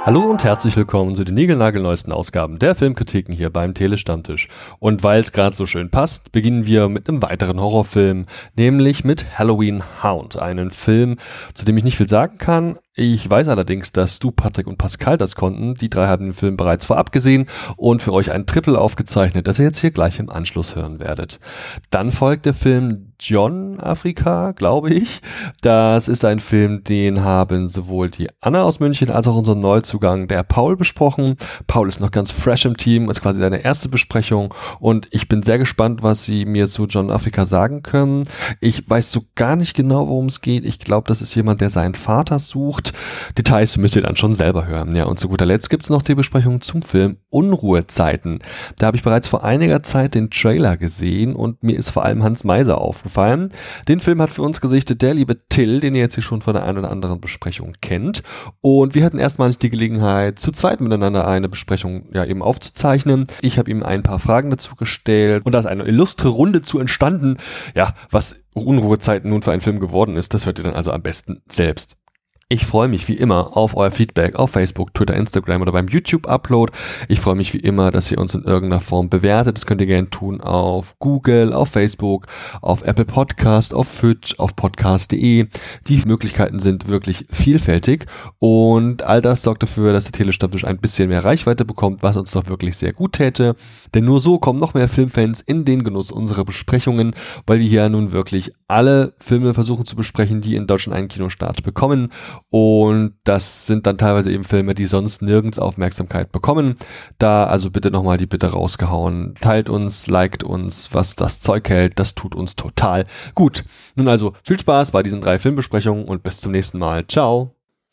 Hallo und herzlich willkommen zu den niegelnagelneuesten Ausgaben der Filmkritiken hier beim Telestammtisch. Und weil es gerade so schön passt, beginnen wir mit einem weiteren Horrorfilm, nämlich mit Halloween Hound, einen Film, zu dem ich nicht viel sagen kann. Ich weiß allerdings, dass du, Patrick und Pascal das konnten. Die drei haben den Film bereits vorab gesehen und für euch ein Triple aufgezeichnet, das ihr jetzt hier gleich im Anschluss hören werdet. Dann folgt der Film John Afrika, glaube ich. Das ist ein Film, den haben sowohl die Anna aus München als auch unser Neuzugang, der Paul, besprochen. Paul ist noch ganz fresh im Team, ist quasi seine erste Besprechung und ich bin sehr gespannt, was sie mir zu John Afrika sagen können. Ich weiß so gar nicht genau, worum es geht. Ich glaube, das ist jemand, der seinen Vater sucht. Details müsst ihr dann schon selber hören. Ja, und zu guter Letzt gibt's noch die Besprechung zum Film Unruhezeiten. Da habe ich bereits vor einiger Zeit den Trailer gesehen und mir ist vor allem Hans Meiser aufgefallen. Den Film hat für uns gesichtet der liebe Till, den ihr jetzt hier schon von der einen oder anderen Besprechung kennt. Und wir hatten erstmalig die Gelegenheit, zu zweit miteinander eine Besprechung ja eben aufzuzeichnen. Ich habe ihm ein paar Fragen dazu gestellt und da ist eine illustre Runde zu entstanden. Ja, was Unruhezeiten nun für ein Film geworden ist, das hört ihr dann also am besten selbst. Ich freue mich wie immer auf euer Feedback auf Facebook, Twitter, Instagram oder beim YouTube-Upload. Ich freue mich wie immer, dass ihr uns in irgendeiner Form bewertet. Das könnt ihr gerne tun auf Google, auf Facebook, auf Apple Podcast, auf Fitch, auf podcast.de. Die Möglichkeiten sind wirklich vielfältig und all das sorgt dafür, dass der Telestammtisch ein bisschen mehr Reichweite bekommt, was uns doch wirklich sehr gut täte. Denn nur so kommen noch mehr Filmfans in den Genuss unserer Besprechungen, weil wir hier nun wirklich alle Filme versuchen zu besprechen, die in Deutschland einen Kinostart bekommen. Und das sind dann teilweise eben Filme, die sonst nirgends Aufmerksamkeit bekommen. Da also bitte nochmal die Bitte rausgehauen. Teilt uns, liked uns, was das Zeug hält. Das tut uns total gut. Nun also viel Spaß bei diesen 3 Filmbesprechungen und bis zum nächsten Mal. Ciao.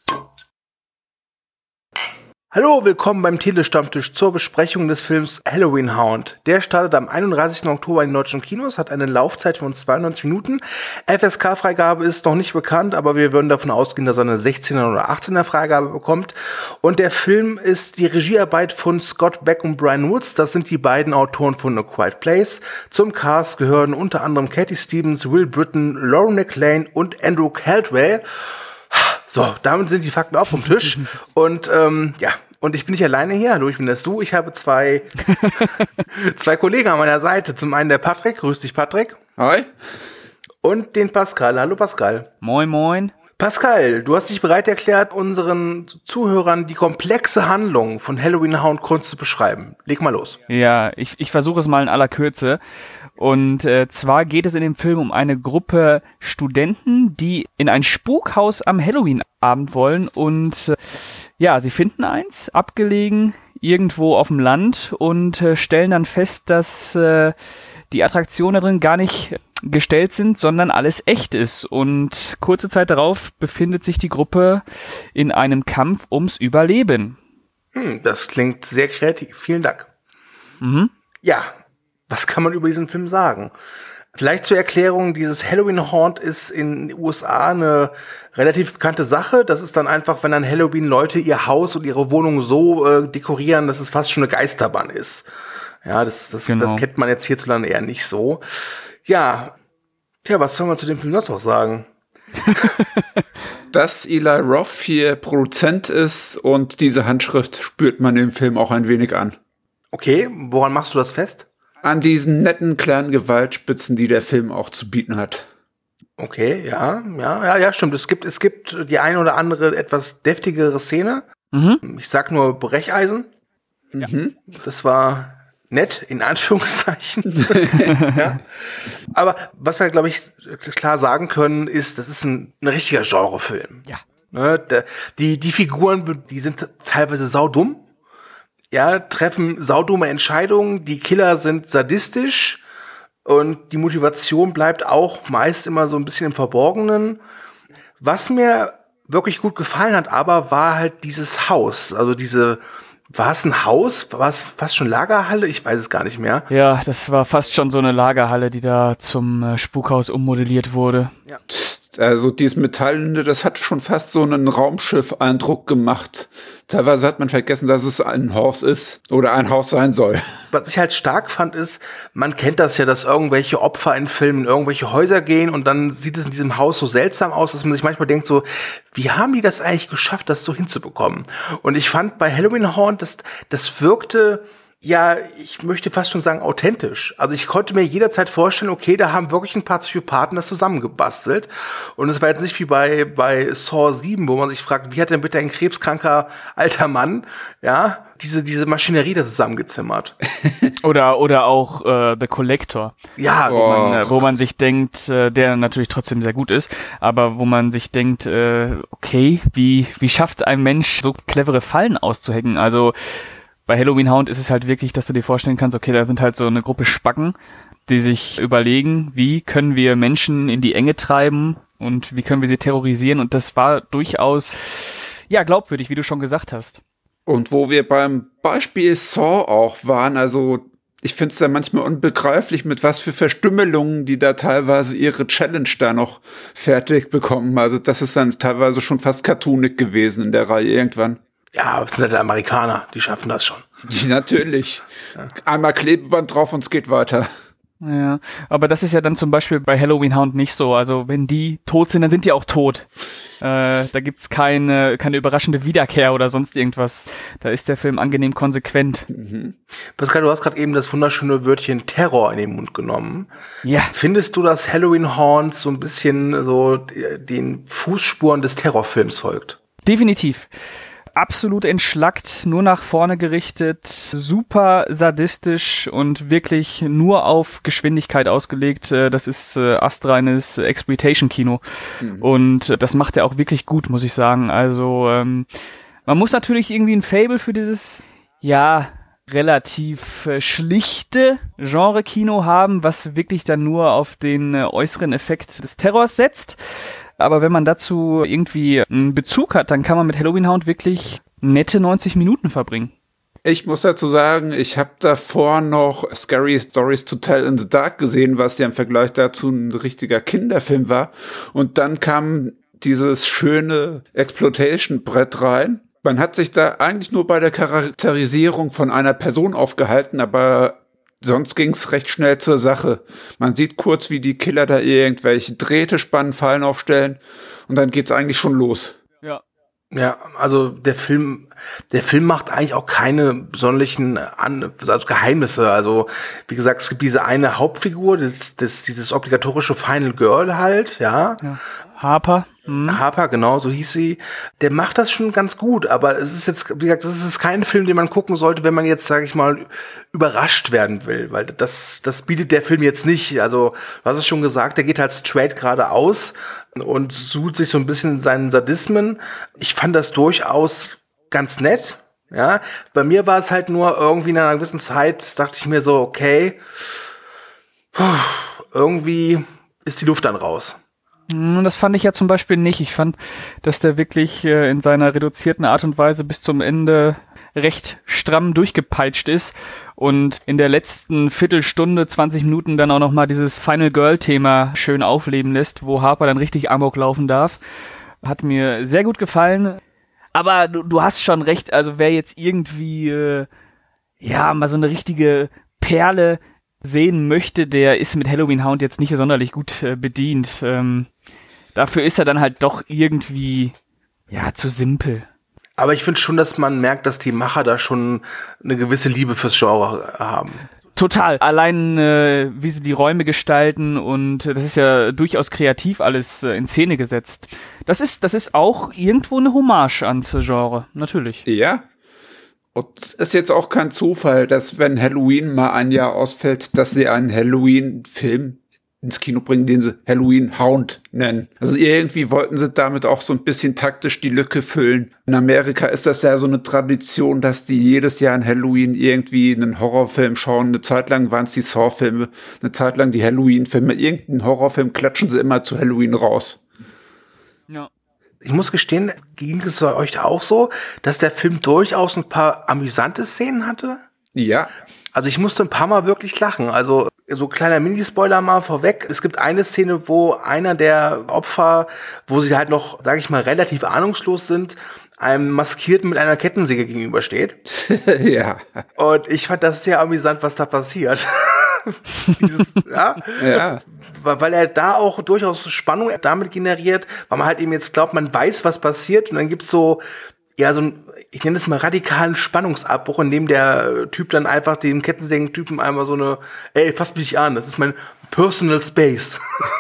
Hallo, willkommen beim Telestammtisch zur Besprechung des Films Halloween Hound. Der startet am 31. Oktober in den deutschen Kinos, hat eine Laufzeit von 92 Minuten. FSK-Freigabe ist noch nicht bekannt, aber wir würden davon ausgehen, dass er eine 16er oder 18er Freigabe bekommt. Und der Film ist die Regiearbeit von Scott Beck und Brian Woods. Das sind die beiden Autoren von A Quiet Place. Zum Cast gehören unter anderem Katie Stevens, Will Britton, Lauren McLean und Andrew Caldwell. So, damit sind die Fakten auch vom Tisch. Und und ich bin nicht alleine hier. Hallo, ich bin das Du. Ich habe zwei Kollegen an meiner Seite. Zum einen der Patrick. Grüß dich, Patrick. Hi. Und den Pascal. Hallo, Pascal. Moin, moin. Pascal, du hast dich bereit erklärt, unseren Zuhörern die komplexe Handlung von Halloween Hound kurz zu beschreiben. Leg mal los. Ja, ich versuche es mal in aller Kürze. Und zwar geht es in dem Film um eine Gruppe Studenten, die in ein Spukhaus am Halloween-Abend wollen. Und sie finden eins, abgelegen, irgendwo auf dem Land und stellen dann fest, dass die Attraktionen da drin gar nicht gestellt sind, sondern alles echt ist. Und kurze Zeit darauf befindet sich die Gruppe in einem Kampf ums Überleben. Das klingt sehr kreativ. Vielen Dank. Mhm. Ja, was kann man über diesen Film sagen? Vielleicht zur Erklärung, dieses Halloween Haunt ist in den USA eine relativ bekannte Sache. Das ist dann einfach, wenn an Halloween Leute ihr Haus und ihre Wohnung so dekorieren, dass es fast schon eine Geisterbahn ist. Ja, das kennt man jetzt hierzulande eher nicht so. Ja, was soll man zu dem Film noch sagen? Dass Eli Roth hier Produzent ist und diese Handschrift spürt man im Film auch ein wenig an. Okay, woran machst du das fest? An diesen netten kleinen Gewaltspitzen, die der Film auch zu bieten hat. Okay, ja, stimmt. Es gibt die eine oder andere etwas deftigere Szene. Mhm. Ich sag nur Brecheisen. Ja. Das war nett, in Anführungszeichen. Ja. Aber was wir, glaube ich, klar sagen können, ist, das ist ein richtiger Genrefilm. Ja. Ne, die Figuren, die sind teilweise saudumm. Ja, treffen saudumme Entscheidungen. Die Killer sind sadistisch. Und die Motivation bleibt auch meist immer so ein bisschen im Verborgenen. Was mir wirklich gut gefallen hat, aber war halt dieses Haus. Also war es ein Haus? War es fast schon Lagerhalle? Ich weiß es gar nicht mehr. Ja, das war fast schon so eine Lagerhalle, die da zum Spukhaus ummodelliert wurde. Ja. Also dieses Metallene, das hat schon fast so einen Raumschiff-Eindruck gemacht. Teilweise hat man vergessen, dass es ein Haus ist oder ein Haus sein soll. Was ich halt stark fand, ist, man kennt das ja, dass irgendwelche Opfer in Filmen in irgendwelche Häuser gehen und dann sieht es in diesem Haus so seltsam aus, dass man sich manchmal denkt so, wie haben die das eigentlich geschafft, das so hinzubekommen? Und ich fand bei Halloween Haunt, das wirkte, ja, ich möchte fast schon sagen, authentisch. Also ich konnte mir jederzeit vorstellen, okay, da haben wirklich ein paar Psychopathen das zusammengebastelt. Und es war jetzt nicht wie bei Saw 7, wo man sich fragt, wie hat denn bitte ein krebskranker alter Mann, ja, diese Maschinerie da zusammengezimmert. Oder auch The Collector. Ja, Wo man sich denkt, der natürlich trotzdem sehr gut ist, aber wo man sich denkt, okay, wie schafft ein Mensch so clevere Fallen auszuhacken? Also bei Halloween Hound ist es halt wirklich, dass du dir vorstellen kannst, okay, da sind halt so eine Gruppe Spacken, die sich überlegen, wie können wir Menschen in die Enge treiben und wie können wir sie terrorisieren, und das war durchaus, ja, glaubwürdig, wie du schon gesagt hast. Und wo wir beim Beispiel Saw auch waren, also ich finde es da manchmal unbegreiflich, mit was für Verstümmelungen die da teilweise ihre Challenge da noch fertig bekommen. Also das ist dann teilweise schon fast cartoonig gewesen in der Reihe irgendwann. Ja, aber es sind halt Amerikaner, die schaffen das schon. Natürlich. Ja. Einmal Klebeband drauf und es geht weiter. Ja, aber das ist ja dann zum Beispiel bei Halloween Hound nicht so. Also wenn die tot sind, dann sind die auch tot. Da gibt's keine überraschende Wiederkehr oder sonst irgendwas. Da ist der Film angenehm konsequent. Mhm. Pascal, du hast gerade eben das wunderschöne Wörtchen Terror in den Mund genommen. Ja. Findest du, dass Halloween Haunt so ein bisschen so den Fußspuren des Terrorfilms folgt? Definitiv. Absolut entschlackt, nur nach vorne gerichtet, super sadistisch und wirklich nur auf Geschwindigkeit ausgelegt. Das ist astreines Exploitation-Kino. Mhm. Und das macht er auch wirklich gut, muss ich sagen. Also man muss natürlich irgendwie ein Faible für dieses, ja, relativ schlichte Genre-Kino haben, was wirklich dann nur auf den äußeren Effekt des Terrors setzt. Aber wenn man dazu irgendwie einen Bezug hat, dann kann man mit Halloween Hound wirklich nette 90 Minuten verbringen. Ich muss dazu sagen, ich habe davor noch Scary Stories to Tell in the Dark gesehen, was ja im Vergleich dazu ein richtiger Kinderfilm war. Und dann kam dieses schöne Exploitation-Brett rein. Man hat sich da eigentlich nur bei der Charakterisierung von einer Person aufgehalten, aber sonst ging's recht schnell zur Sache. Man sieht kurz, wie die Killer da irgendwelche Drähte spannen, Fallen aufstellen und dann geht's eigentlich schon los. Ja, also der Film macht eigentlich auch keine sonderlichen Geheimnisse. Also wie gesagt, es gibt diese eine Hauptfigur, dieses obligatorische Final Girl halt, ja. Harper. Harper, genau, so hieß sie. Der macht das schon ganz gut, aber es ist jetzt, wie gesagt, das ist kein Film, den man gucken sollte, wenn man jetzt, sage ich mal, überrascht werden will, weil das bietet der Film jetzt nicht. Also, du hast es schon gesagt, der geht halt straight geradeaus und sucht sich so ein bisschen in seinen Sadismen. Ich fand das durchaus ganz nett, ja. Bei mir war es halt nur irgendwie in einer gewissen Zeit, dachte ich mir so, okay, irgendwie ist die Luft dann raus. Das fand ich ja zum Beispiel nicht. Ich fand, dass der wirklich in seiner reduzierten Art und Weise bis zum Ende recht stramm durchgepeitscht ist und in der letzten Viertelstunde, 20 Minuten dann auch nochmal dieses Final Girl-Thema schön aufleben lässt, wo Harper dann richtig Amok laufen darf. Hat mir sehr gut gefallen. Aber du hast schon recht, also wer jetzt irgendwie mal so eine richtige Perle sehen möchte, der ist mit Halloween Hound jetzt nicht sonderlich gut bedient. Dafür ist er dann halt doch irgendwie zu simpel. Aber ich finde schon, dass man merkt, dass die Macher da schon eine gewisse Liebe fürs Genre haben. Total. Allein wie sie die Räume gestalten, und das ist ja durchaus kreativ alles in Szene gesetzt. Das ist auch irgendwo eine Hommage ans Genre, natürlich. Ja. Und es ist jetzt auch kein Zufall, dass wenn Halloween mal ein Jahr ausfällt, dass sie einen Halloween-Film ins Kino bringen, den sie Halloween Hound nennen. Also irgendwie wollten sie damit auch so ein bisschen taktisch die Lücke füllen. In Amerika ist das ja so eine Tradition, dass die jedes Jahr an Halloween irgendwie einen Horrorfilm schauen. Eine Zeit lang waren es die Saw-Filme, eine Zeit lang die Halloween-Filme. Irgendeinen Horrorfilm klatschen sie immer zu Halloween raus. Ja. Ich muss gestehen, ging es bei euch auch so, dass der Film durchaus ein paar amüsante Szenen hatte? Ja. Also ich musste ein paar Mal wirklich lachen. Also So kleiner Minispoiler mal vorweg. Es gibt eine Szene, wo einer der Opfer, wo sie halt noch, sage ich mal, relativ ahnungslos sind, einem Maskierten mit einer Kettensäge gegenübersteht. Ja. Und ich fand das sehr amüsant, was da passiert. Ja. Weil er da auch durchaus Spannung damit generiert, weil man halt eben jetzt glaubt, man weiß, was passiert, und dann gibt's so ein, ich nenne es mal radikalen Spannungsabbruch, in dem der Typ dann einfach dem Kettensägen-Typen einmal so eine, ey, fass mich an, das ist mein Personal Space.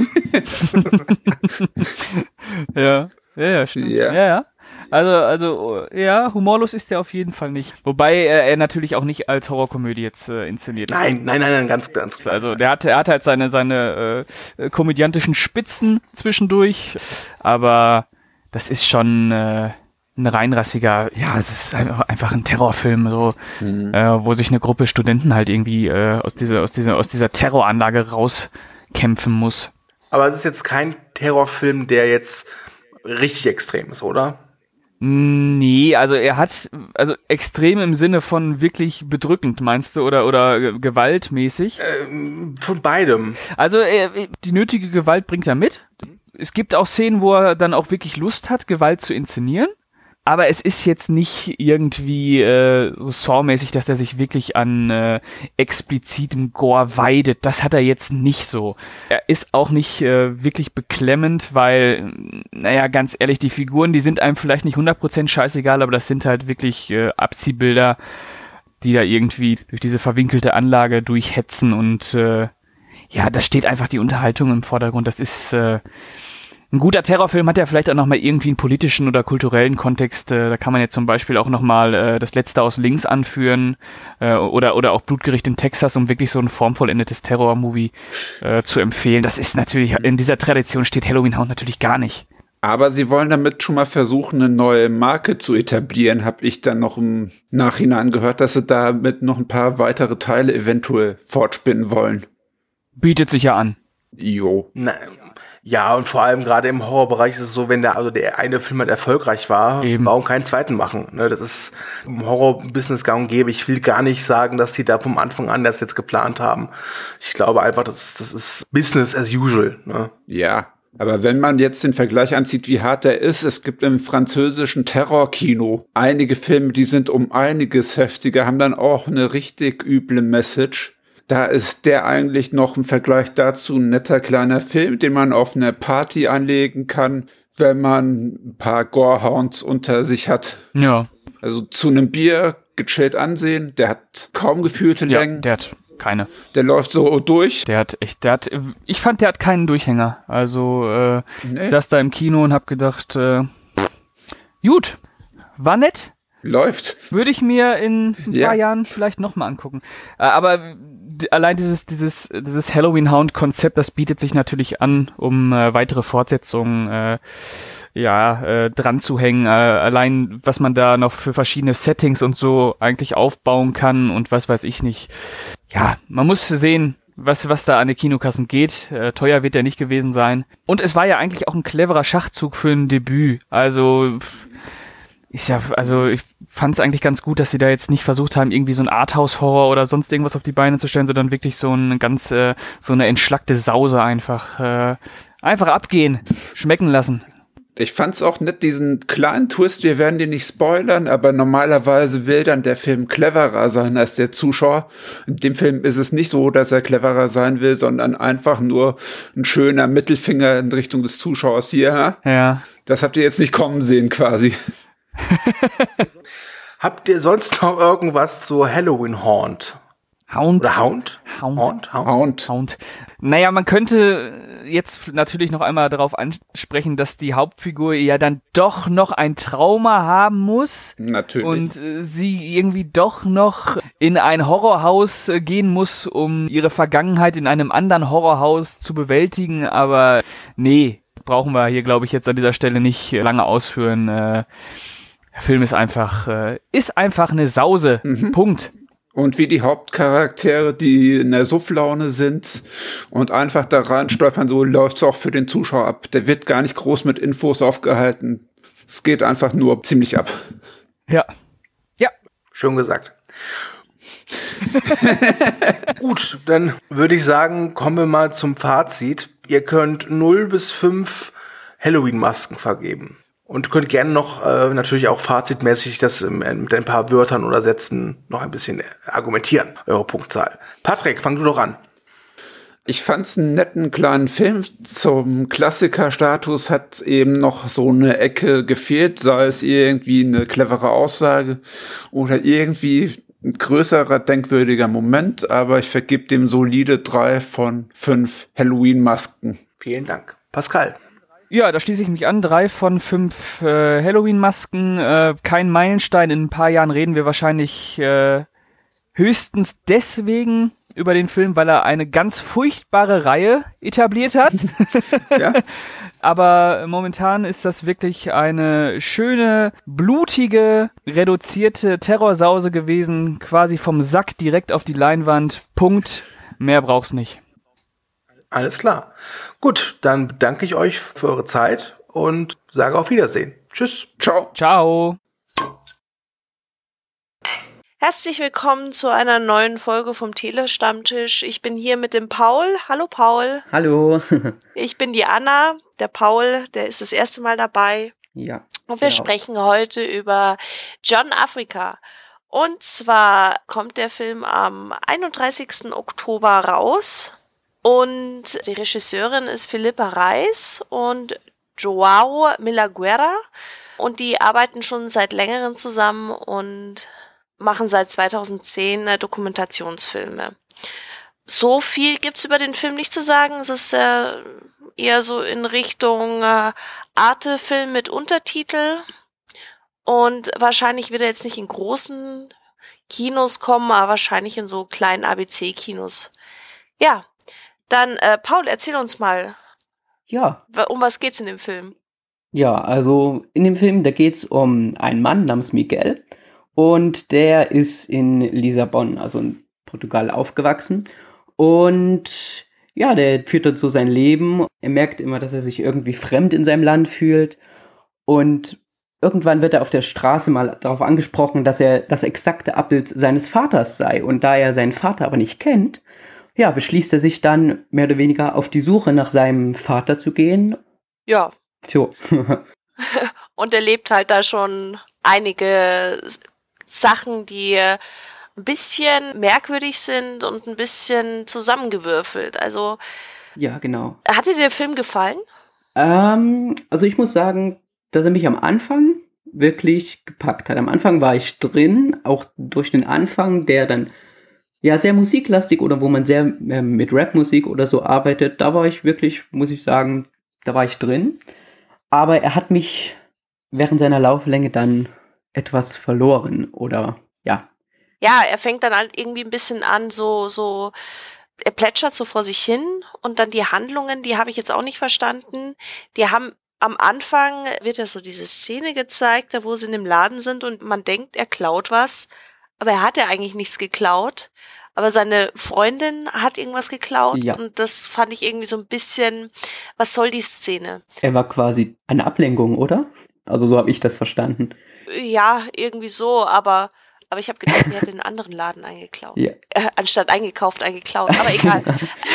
Ja, stimmt. Ja. Also, humorlos ist er auf jeden Fall nicht. Wobei er natürlich auch nicht als Horrorkomödie jetzt inszeniert ist. Nein, ganz klar. Also der hat halt seine komödiantischen Spitzen zwischendurch, aber das ist schon ein reinrassiger, es ist einfach ein Terrorfilm, so, wo sich eine Gruppe Studenten halt irgendwie aus dieser Terroranlage rauskämpfen muss. Aber es ist jetzt kein Terrorfilm, der jetzt richtig extrem ist, oder? Nee, also extrem im Sinne von wirklich bedrückend, meinst du, oder gewaltmäßig? Von beidem. Also die nötige Gewalt bringt er mit. Es gibt auch Szenen, wo er dann auch wirklich Lust hat, Gewalt zu inszenieren. Aber es ist jetzt nicht irgendwie so Saw-mäßig, dass der sich wirklich an explizitem Gore weidet. Das hat er jetzt nicht so. Er ist auch nicht wirklich beklemmend, weil, ganz ehrlich, die Figuren, die sind einem vielleicht nicht 100% scheißegal, aber das sind halt wirklich Abziehbilder, die da irgendwie durch diese verwinkelte Anlage durchhetzen, und da steht einfach die Unterhaltung im Vordergrund. Das ist ein guter Terrorfilm, hat ja vielleicht auch nochmal irgendwie einen politischen oder kulturellen Kontext. Da kann man jetzt zum Beispiel auch nochmal das Letzte aus Links anführen oder auch Blutgericht in Texas, um wirklich so ein formvollendetes Terror-Movie zu empfehlen. Das ist natürlich, in dieser Tradition steht Halloween Hound natürlich gar nicht. Aber sie wollen damit schon mal versuchen, eine neue Marke zu etablieren, habe ich dann noch im Nachhinein gehört, dass sie damit noch ein paar weitere Teile eventuell fortspinnen wollen. Bietet sich ja an. Jo. Nein. Ja, und vor allem gerade im Horrorbereich ist es so, wenn der eine Film halt erfolgreich war, warum keinen zweiten machen? Ne, das ist im Horror-Business gang und gäbe. Ich will gar nicht sagen, dass die da vom Anfang an das jetzt geplant haben. Ich glaube einfach, das ist Business as usual. Ne? Ja, aber wenn man jetzt den Vergleich anzieht, wie hart der ist, es gibt im französischen Terrorkino einige Filme, die sind um einiges heftiger, haben dann auch eine richtig üble Message. Da ist der eigentlich noch im Vergleich dazu ein netter kleiner Film, den man auf eine Party anlegen kann, wenn man ein paar Gorehounds unter sich hat. Ja. Also zu einem Bier gechillt ansehen, der hat kaum gefühlte Längen. Der hat keine. Der läuft so durch. Ich fand, der hat keinen Durchhänger. Also, ich saß da im Kino und hab gedacht, gut, war nett. Läuft. Würde ich mir in ein paar Jahren vielleicht nochmal angucken. Aber allein dieses Halloween Hound-Konzept, das bietet sich natürlich an, um weitere Fortsetzungen dran zu hängen. Allein, was man da noch für verschiedene Settings und so eigentlich aufbauen kann und was weiß ich nicht. Ja, man muss sehen, was da an die Kinokassen geht. Teuer wird der nicht gewesen sein. Und es war ja eigentlich auch ein cleverer Schachzug für ein Debüt. Also ich fand es eigentlich ganz gut, dass sie da jetzt nicht versucht haben, irgendwie so ein Arthouse-Horror oder sonst irgendwas auf die Beine zu stellen, sondern wirklich so eine entschlackte Sause einfach abgehen, schmecken lassen. Ich fand's auch nett, diesen kleinen Twist, wir werden den nicht spoilern, aber normalerweise will dann der Film cleverer sein als der Zuschauer. In dem Film ist es nicht so, dass er cleverer sein will, sondern einfach nur ein schöner Mittelfinger in Richtung des Zuschauers hier. Ja. Das habt ihr jetzt nicht kommen sehen, quasi. Habt ihr sonst noch irgendwas zu Halloween Haunt? Oder Hound? Hound. Naja, man könnte jetzt natürlich noch einmal darauf ansprechen, dass die Hauptfigur ja dann doch noch ein Trauma haben muss. Natürlich. Und sie irgendwie doch noch in ein Horrorhaus gehen muss, um ihre Vergangenheit in einem anderen Horrorhaus zu bewältigen. Aber nee, brauchen wir hier, glaube ich, jetzt an dieser Stelle nicht lange ausführen. Der Film ist einfach eine Sause. Punkt. Und wie die Hauptcharaktere, die in der Sufflaune sind und einfach da reinstolpern, so läuft's auch für den Zuschauer ab. Der wird gar nicht groß mit Infos aufgehalten. Es geht einfach nur ziemlich ab. Ja. Schön gesagt. Gut, dann würde ich sagen, kommen wir mal zum Fazit. Ihr könnt 0 bis 5 Halloween-Masken vergeben. Und könnt gerne noch natürlich auch fazitmäßig das mit ein paar Wörtern oder Sätzen noch ein bisschen argumentieren, eure Punktzahl. Patrick, fang du doch an. Ich fand's einen netten kleinen Film. Zum Klassikerstatus hat eben noch so eine Ecke gefehlt, sei es irgendwie eine clevere Aussage oder irgendwie ein größerer, denkwürdiger Moment, aber ich vergebe dem solide 3 von 5 Halloween-Masken. Vielen Dank. Pascal. Ja, da schließe ich mich an. 3 von 5 Halloween-Masken. Kein Meilenstein. In ein paar Jahren reden wir wahrscheinlich höchstens deswegen über den Film, weil er eine ganz furchtbare Reihe etabliert hat. Ja. Aber momentan ist das wirklich eine schöne, blutige, reduzierte Terrorsause gewesen. Quasi vom Sack direkt auf die Leinwand. Punkt. Mehr braucht's nicht. Alles klar. Gut, dann bedanke ich euch für eure Zeit und sage auf Wiedersehen. Tschüss. Ciao. Ciao. Herzlich willkommen zu einer neuen Folge vom Telestammtisch. Ich bin hier mit dem Paul. Hallo Paul. Hallo. Ich bin die Anna. Der Paul, der ist das erste Mal dabei. Ja. Und wir sprechen heute über John Africa. Und zwar kommt der Film am 31. Oktober raus. Und die Regisseurin ist Philippa Reis und João Milagueira. Und die arbeiten schon seit längerem zusammen und machen seit 2010 Dokumentationsfilme. So viel gibt's über den Film nicht zu sagen. Es ist eher so in Richtung Arte-Film mit Untertitel. Und wahrscheinlich wird er jetzt nicht in großen Kinos kommen, aber wahrscheinlich in so kleinen ABC-Kinos. Ja, dann Paul, erzähl uns mal. Ja. Um was geht's in dem Film? Ja, also in dem Film, da geht's um einen Mann namens Miguel. Und der ist in Lissabon, also in Portugal, aufgewachsen. Und ja, der führt dort so sein Leben. Er merkt immer, dass er sich irgendwie fremd in seinem Land fühlt. Und irgendwann wird er auf der Straße mal darauf angesprochen, dass er das exakte Abbild seines Vaters sei. Und da er seinen Vater aber nicht kennt, ja, beschließt er sich dann mehr oder weniger auf die Suche nach seinem Vater zu gehen. Ja. So. Und er lebt halt da schon einige Sachen, die ein bisschen merkwürdig sind und ein bisschen zusammengewürfelt. Also, ja, genau. Hat dir der Film gefallen? Also ich muss sagen, dass er mich am Anfang wirklich gepackt hat. Am Anfang war ich drin, auch durch den Anfang, der dann ja sehr musiklastig oder wo man sehr mit Rapmusik oder so arbeitet, da war ich wirklich, muss ich sagen, da war ich drin. Aber er hat mich während seiner Lauflänge dann etwas verloren oder ja. Ja, er fängt dann halt irgendwie ein bisschen an, so er plätschert so vor sich hin und dann die Handlungen, die habe ich jetzt auch nicht verstanden. Die haben am Anfang, wird ja so diese Szene gezeigt, da wo sie in dem Laden sind und man denkt, er klaut was, aber er hat ja eigentlich nichts geklaut. Aber seine Freundin hat irgendwas geklaut und das fand ich irgendwie so ein bisschen, was soll die Szene? Er war quasi eine Ablenkung, oder? Also so habe ich das verstanden. Ja, irgendwie so, aber ich habe gedacht, er hat den anderen Laden eingeklaut. Ja. Anstatt eingeklaut, aber egal.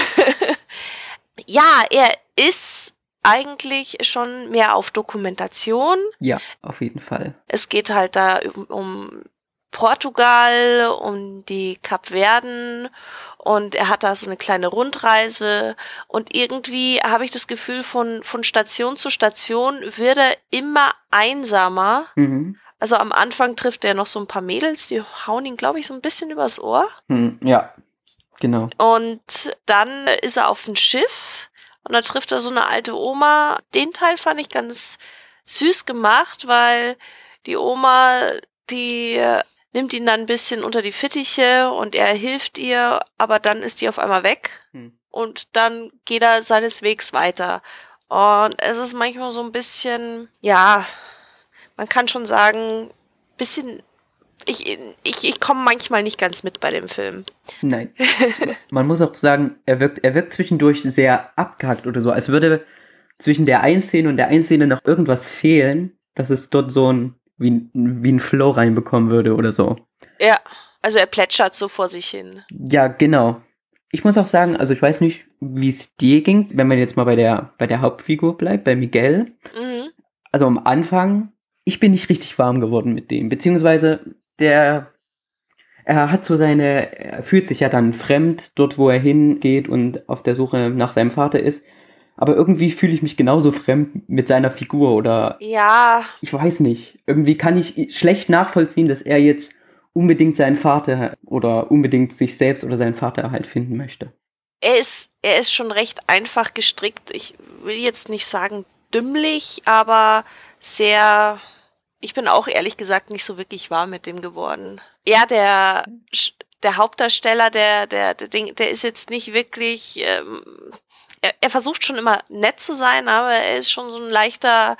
Ja, er ist eigentlich schon mehr auf Dokumentation. Ja, auf jeden Fall. Es geht halt da um Portugal, um die Kapverden und er hat da so eine kleine Rundreise und irgendwie habe ich das Gefühl, von Station zu Station wird er immer einsamer. Mhm. Also am Anfang trifft er noch so ein paar Mädels, die hauen ihn, glaube ich, so ein bisschen übers Ohr. Ja, genau. Und dann ist er auf dem Schiff und da trifft er so eine alte Oma. Den Teil fand ich ganz süß gemacht, weil die Oma, die nimmt ihn dann ein bisschen unter die Fittiche und er hilft ihr, aber dann ist die auf einmal weg und dann geht er seines Wegs weiter. Und es ist manchmal so ein bisschen, ja, man kann schon sagen, bisschen, ich komme manchmal nicht ganz mit bei dem Film. Nein. Man muss auch sagen, er wirkt zwischendurch sehr abgehackt oder so, als würde zwischen der einen Szene und der einen Szene noch irgendwas fehlen, dass es dort so wie ein Flow reinbekommen würde oder so. Ja. Also er plätschert so vor sich hin. Ja, genau. Ich muss auch sagen, also ich weiß nicht, wie es dir ging, wenn man jetzt mal bei der Hauptfigur bleibt, bei Miguel. Mhm. Also am Anfang, ich bin nicht richtig warm geworden mit dem, beziehungsweise er fühlt sich ja dann fremd dort, wo er hingeht und auf der Suche nach seinem Vater ist. Aber irgendwie fühle ich mich genauso fremd mit seiner Figur oder Ja, ich weiß nicht. Irgendwie kann ich schlecht nachvollziehen, dass er jetzt unbedingt seinen Vater oder unbedingt sich selbst oder seinen Vater halt finden möchte. er ist schon recht einfach gestrickt. Ich will jetzt nicht sagen dümmlich, aber sehr. Ich bin auch ehrlich gesagt nicht so wirklich warm mit dem geworden. Ja, der Hauptdarsteller, der ist jetzt nicht wirklich. Er versucht schon immer nett zu sein, aber er ist schon so ein leichter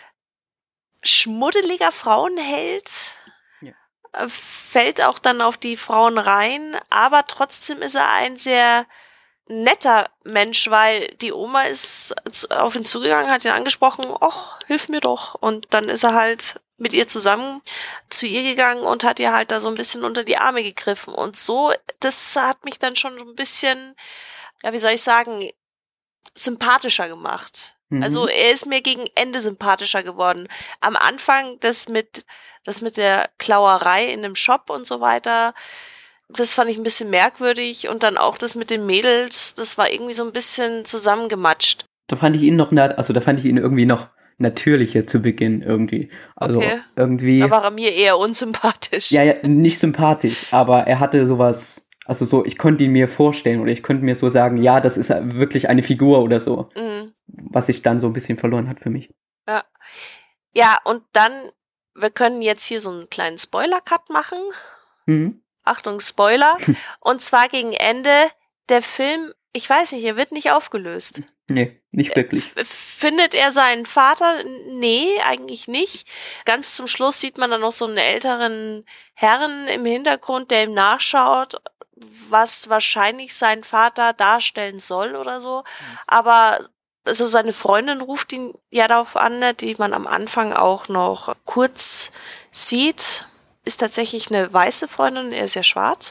schmuddeliger Frauenheld. Ja. Fällt auch dann auf die Frauen rein, aber trotzdem ist er ein sehr netter Mensch, weil die Oma ist auf ihn zugegangen, hat ihn angesprochen, ach, hilf mir doch. Und dann ist er halt mit ihr zusammen zu ihr gegangen und hat ihr halt da so ein bisschen unter die Arme gegriffen. Und so, das hat mich dann schon so ein bisschen, ja, wie soll ich sagen, sympathischer gemacht. Mhm. Also er ist mir gegen Ende sympathischer geworden. Am Anfang das mit der Klauerei in dem Shop und so weiter, das fand ich ein bisschen merkwürdig und dann auch das mit den Mädels, das war irgendwie so ein bisschen zusammengematscht. Da fand ich ihn irgendwie noch natürlicher zu Beginn irgendwie. Also Okay. irgendwie. Da war er mir eher unsympathisch. Ja, nicht sympathisch, aber er hatte sowas, also so, ich konnte ihn mir vorstellen oder ich könnte mir so sagen, ja, das ist wirklich eine Figur oder so, was sich dann so ein bisschen verloren hat für mich. Ja. Ja, und dann, wir können jetzt hier so einen kleinen Spoiler-Cut machen. Mhm. Achtung, Spoiler. Und zwar gegen Ende, der Film, ich weiß nicht, er wird nicht aufgelöst. Nee, nicht wirklich. Findet er seinen Vater? Nee, eigentlich nicht. Ganz zum Schluss sieht man dann noch so einen älteren Herrn im Hintergrund, der ihm nachschaut, was wahrscheinlich sein Vater darstellen soll oder so. Aber also seine Freundin ruft ihn ja darauf an, die man am Anfang auch noch kurz sieht. Ist tatsächlich eine weiße Freundin, er ist ja schwarz.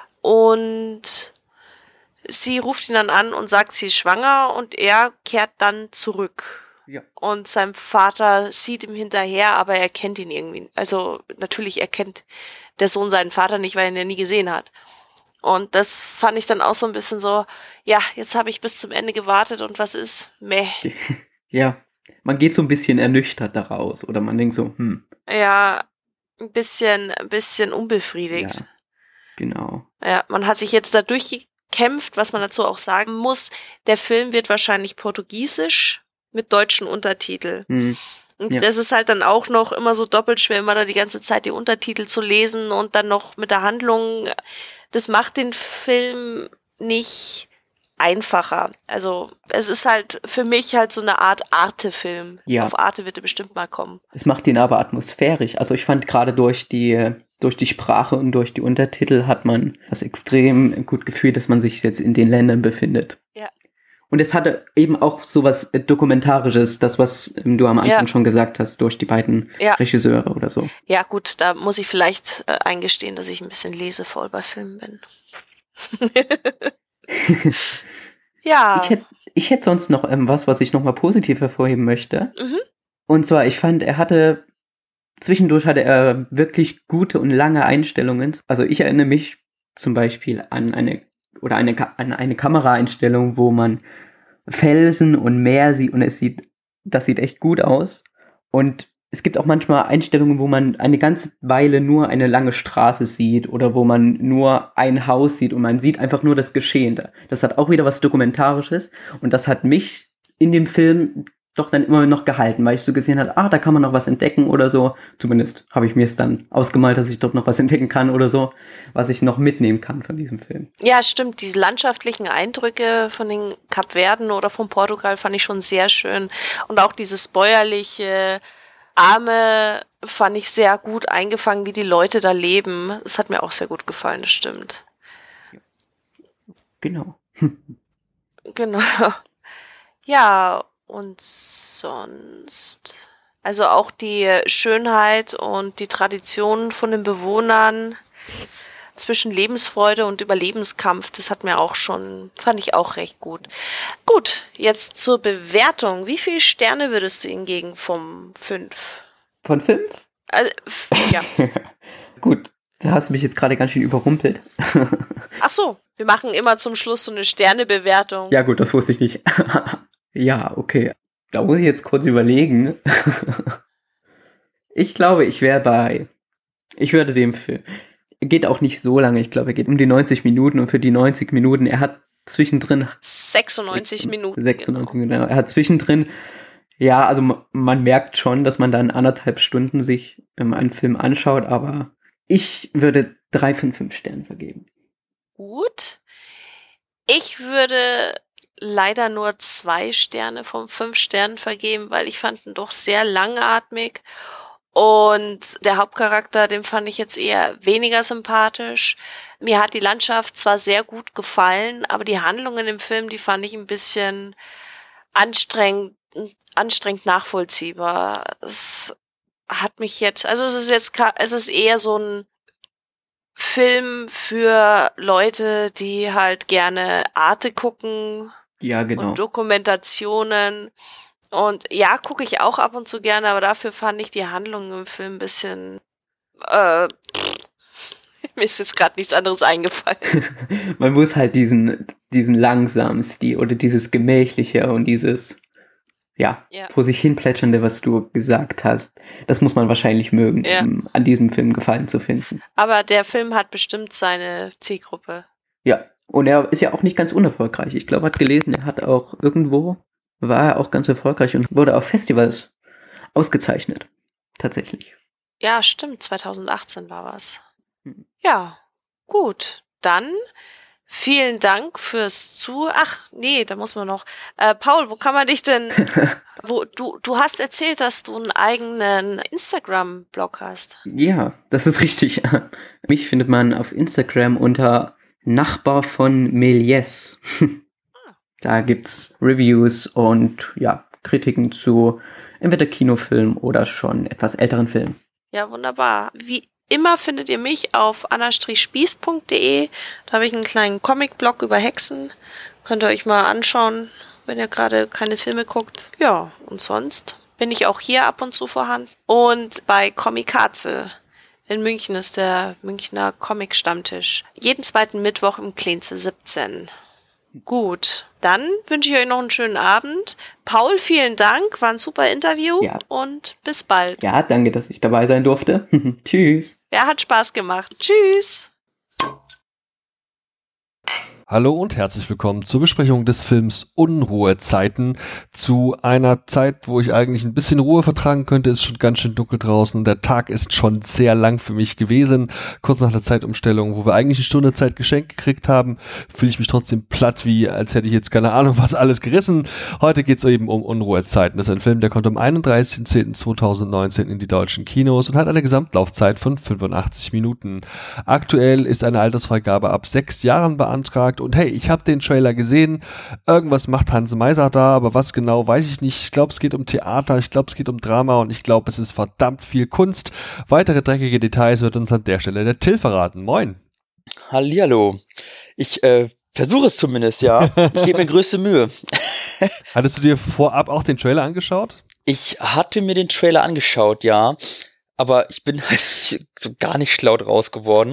Und sie ruft ihn dann an und sagt, sie ist schwanger und er kehrt dann zurück. Ja. Und sein Vater sieht ihm hinterher, aber er kennt ihn irgendwie. Also natürlich erkennt der Sohn seinen Vater nicht, weil er ihn ja nie gesehen hat. Und das fand ich dann auch so ein bisschen so, ja, jetzt habe ich bis zum Ende gewartet und was ist? Meh. Ja, man geht so ein bisschen ernüchtert daraus oder man denkt so, Ja, ein bisschen unbefriedigt. Ja, genau. Ja, man hat sich jetzt da durchgekämpft, was man dazu auch sagen muss. Der Film wird wahrscheinlich portugiesisch mit deutschen Untertitel. Mhm. Und Ja. das ist halt dann auch noch immer so doppelt schwer, immer da die ganze Zeit die Untertitel zu lesen und dann noch mit der Handlung. Das macht den Film nicht einfacher. Also es ist halt für mich halt so eine Art Arte-Film. Ja. Auf Arte wird er bestimmt mal kommen. Es macht ihn aber atmosphärisch. Also ich fand gerade durch die Sprache und durch die Untertitel hat man das extrem gut Gefühl, dass man sich jetzt in den Ländern befindet. Ja. Und es hatte eben auch sowas Dokumentarisches, das, was du am Anfang schon gesagt hast, durch die beiden Regisseure oder so. Ja gut, da muss ich vielleicht eingestehen, dass ich ein bisschen lesefaul bei Filmen bin. Ja. Ich hätte sonst noch was ich nochmal positiv hervorheben möchte. Mhm. Und zwar, ich fand, zwischendurch hatte er wirklich gute und lange Einstellungen. Also ich erinnere mich zum Beispiel an eine Kameraeinstellung, wo man Felsen und Meer sieht und das sieht echt gut aus. Und es gibt auch manchmal Einstellungen, wo man eine ganze Weile nur eine lange Straße sieht oder wo man nur ein Haus sieht und man sieht einfach nur das Geschehen. Das hat auch wieder was Dokumentarisches und das hat mich in dem Film doch dann immer noch gehalten, weil ich so gesehen habe, da kann man noch was entdecken oder so. Zumindest habe ich mir es dann ausgemalt, dass ich dort noch was entdecken kann oder so, was ich noch mitnehmen kann von diesem Film. Ja, stimmt. Diese landschaftlichen Eindrücke von den Kapverden oder von Portugal fand ich schon sehr schön. Und auch dieses bäuerliche Arme fand ich sehr gut eingefangen, wie die Leute da leben. Das hat mir auch sehr gut gefallen, das stimmt. Genau. Genau. Ja, und sonst. Also auch die Schönheit und die Traditionen von den Bewohnern. zwischen Lebensfreude und Überlebenskampf, das fand ich auch recht gut. Gut, jetzt zur Bewertung. Wie viele Sterne würdest du ihm geben vom 5? Von 5? Ja. Gut, da hast du mich jetzt gerade ganz schön überrumpelt. Ach so, wir machen immer zum Schluss so eine Sternebewertung. Ja gut, das wusste ich nicht. Ja, okay. Da muss ich jetzt kurz überlegen. Ich glaube, ich würde dem Film, geht auch nicht so lange, ich glaube, er geht um die 90 Minuten und für die 90 Minuten, er hat zwischendrin 96 Minuten. 96 Minuten, er hat zwischendrin, ja, also man merkt schon, dass man dann 1,5 Stunden sich einen Film anschaut, aber ich würde 3 von 5 Sternen vergeben. Gut. Ich würde leider nur 2 Sterne von 5 Sternen vergeben, weil ich fand ihn doch sehr langatmig. Und der Hauptcharakter, den fand ich jetzt eher weniger sympathisch. Mir hat die Landschaft zwar sehr gut gefallen, aber die Handlungen im Film, die fand ich ein bisschen anstrengend nachvollziehbar. Es hat mich jetzt, also es ist eher so ein Film für Leute, die halt gerne Arte gucken. Ja, genau. Und Dokumentationen. Und ja, gucke ich auch ab und zu gerne, aber dafür fand ich die Handlung im Film ein bisschen, mir ist jetzt gerade nichts anderes eingefallen. Man muss halt diesen langsamen Stil oder dieses Gemächliche und dieses, ja, vor sich hin plätschernde, was du gesagt hast, das muss man wahrscheinlich mögen, um an diesem Film Gefallen zu finden. Aber der Film hat bestimmt seine Zielgruppe. Ja, und er ist ja auch nicht ganz unerfolgreich. Ich glaube, hat gelesen, war er auch ganz erfolgreich und wurde auf Festivals ausgezeichnet. Tatsächlich. Ja, stimmt. 2018 war was. Ja, gut. Dann vielen Dank fürs Ach, nee, da muss man noch. Paul, wo kann man dich denn... Du hast erzählt, dass du einen eigenen Instagram-Blog hast. Ja, das ist richtig. Mich findet man auf Instagram unter Nachbar von Méliès. Da gibt's Reviews und ja, Kritiken zu entweder Kinofilmen oder schon etwas älteren Filmen. Ja, wunderbar. Wie immer findet ihr mich auf anna-spieß.de. Da habe ich einen kleinen Comic-Blog über Hexen. Könnt ihr euch mal anschauen, wenn ihr gerade keine Filme guckt. Ja, und sonst bin ich auch hier ab und zu vorhanden. Und bei Comikaze in München ist der Münchner Comic-Stammtisch. Jeden zweiten Mittwoch im Klenze 17. Gut, dann wünsche ich euch noch einen schönen Abend. Paul, vielen Dank, war ein super Interview und bis bald. Ja, danke, dass ich dabei sein durfte. Tschüss. Ja, hat Spaß gemacht. Tschüss. Hallo und herzlich willkommen zur Besprechung des Films Unruhezeiten. Zu einer Zeit, wo ich eigentlich ein bisschen Ruhe vertragen könnte, ist schon ganz schön dunkel draußen. Der Tag ist schon sehr lang für mich gewesen. Kurz nach der Zeitumstellung, wo wir eigentlich eine Stunde Zeit geschenkt gekriegt haben, fühle ich mich trotzdem platt, wie als hätte ich jetzt keine Ahnung was alles gerissen. Heute geht es eben um Unruhezeiten. Das ist ein Film, der kommt am 31.10.2019 in die deutschen Kinos und hat eine Gesamtlaufzeit von 85 Minuten. Aktuell ist eine Altersfreigabe ab 6 Jahren beantragt. Und hey, ich habe den Trailer gesehen, irgendwas macht Hans Meiser da, aber was genau, weiß ich nicht. Ich glaube, es geht um Theater, ich glaube, es geht um Drama und ich glaube, es ist verdammt viel Kunst. Weitere dreckige Details wird uns an der Stelle der Till verraten. Moin. Hallihallo. Ich versuche es zumindest, ja. Ich gebe mir größte Mühe. Hattest du dir vorab auch den Trailer angeschaut? Ich hatte mir den Trailer angeschaut, ja. Aber ich bin halt so gar nicht schlau draus geworden.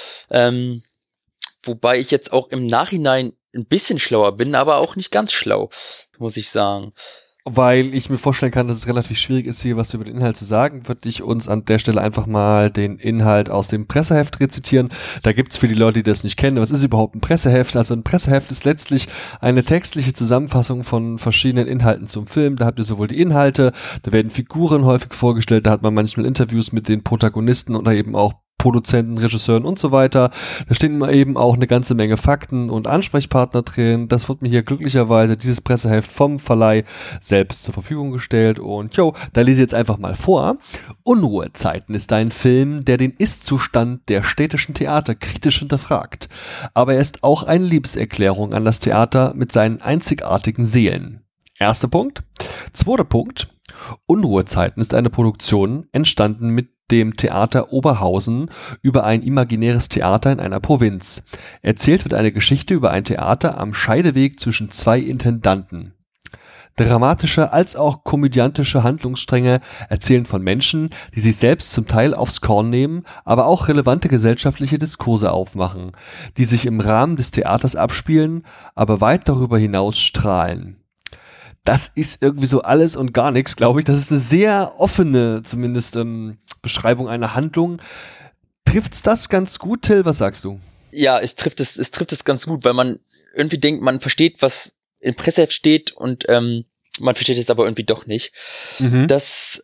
Wobei ich jetzt auch im Nachhinein ein bisschen schlauer bin, aber auch nicht ganz schlau, muss ich sagen. Weil ich mir vorstellen kann, dass es relativ schwierig ist, hier was über den Inhalt zu sagen, würde ich uns an der Stelle einfach mal den Inhalt aus dem Presseheft rezitieren. Da gibt's für die Leute, die das nicht kennen, was ist überhaupt ein Presseheft? Also ein Presseheft ist letztlich eine textliche Zusammenfassung von verschiedenen Inhalten zum Film. Da habt ihr sowohl die Inhalte, da werden Figuren häufig vorgestellt, da hat man manchmal Interviews mit den Protagonisten oder eben auch Produzenten, Regisseuren und so weiter. Da stehen eben auch eine ganze Menge Fakten und Ansprechpartner drin. Das wird mir hier glücklicherweise dieses Presseheft vom Verleih selbst zur Verfügung gestellt. Und da lese ich jetzt einfach mal vor. Unruhezeiten ist ein Film, der den Ist-Zustand der städtischen Theater kritisch hinterfragt. Aber er ist auch eine Liebeserklärung an das Theater mit seinen einzigartigen Seelen. Erster Punkt. Zweiter Punkt. Unruhezeiten ist eine Produktion, entstanden mit dem Theater Oberhausen über ein imaginäres Theater in einer Provinz. Erzählt wird eine Geschichte über ein Theater am Scheideweg zwischen zwei Intendanten. Dramatische als auch komödiantische Handlungsstränge erzählen von Menschen, die sich selbst zum Teil aufs Korn nehmen, aber auch relevante gesellschaftliche Diskurse aufmachen, die sich im Rahmen des Theaters abspielen, aber weit darüber hinaus strahlen. Das ist irgendwie so alles und gar nichts, glaube ich. Das ist eine sehr offene, zumindest Beschreibung einer Handlung. Trifft's das ganz gut, Till? Was sagst du? Ja, es trifft es ganz gut, weil man irgendwie denkt, man versteht, was im Presseheft steht und man versteht es aber irgendwie doch nicht. Das,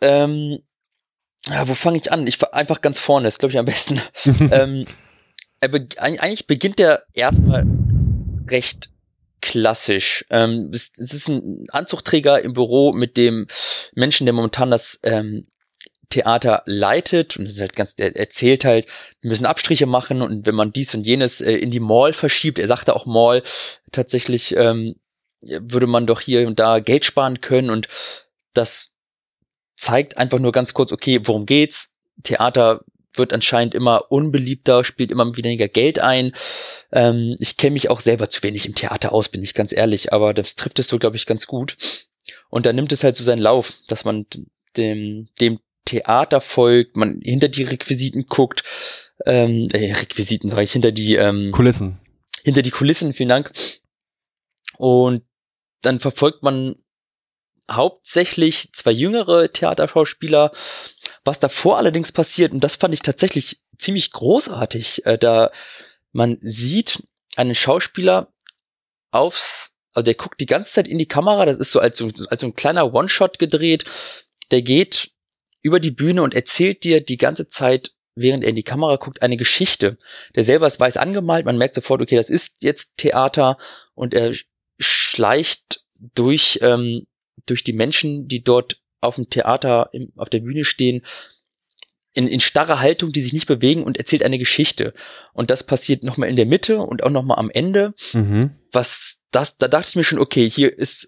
wo fange ich an? Ich war einfach ganz vorne, das glaube ich am besten. Eigentlich beginnt er erstmal recht klassisch. Es ist ein Anzugträger im Büro mit dem Menschen, der momentan das Theater leitet, und das ist halt er erzählt halt, wir müssen Abstriche machen und wenn man dies und jenes in die Mall verschiebt, er sagte auch Mall, tatsächlich würde man doch hier und da Geld sparen können, und das zeigt einfach nur ganz kurz, okay, worum geht's? Theater wird anscheinend immer unbeliebter, spielt immer weniger Geld ein. Ich kenne mich auch selber zu wenig im Theater aus, bin ich ganz ehrlich, aber das trifft es so, glaube ich, ganz gut. Und dann nimmt es halt so seinen Lauf, dass man dem Theater folgt, man hinter die Requisiten guckt, Requisiten sage ich, hinter die Kulissen. Hinter die Kulissen, vielen Dank. Und dann verfolgt man hauptsächlich zwei jüngere Theaterschauspieler. Was davor allerdings passiert, und das fand ich tatsächlich ziemlich großartig, da man sieht einen Schauspieler also der guckt die ganze Zeit in die Kamera, das ist so als so ein kleiner One-Shot gedreht, der geht über die Bühne und erzählt dir die ganze Zeit, während er in die Kamera guckt, eine Geschichte. Der selber ist weiß angemalt, man merkt sofort, okay, das ist jetzt Theater, und er schleicht durch die Menschen, die dort auf dem Theater auf der Bühne stehen, in starrer Haltung, die sich nicht bewegen, und erzählt eine Geschichte. Und das passiert nochmal in der Mitte und auch nochmal am Ende. Da dachte ich mir schon, okay, hier ist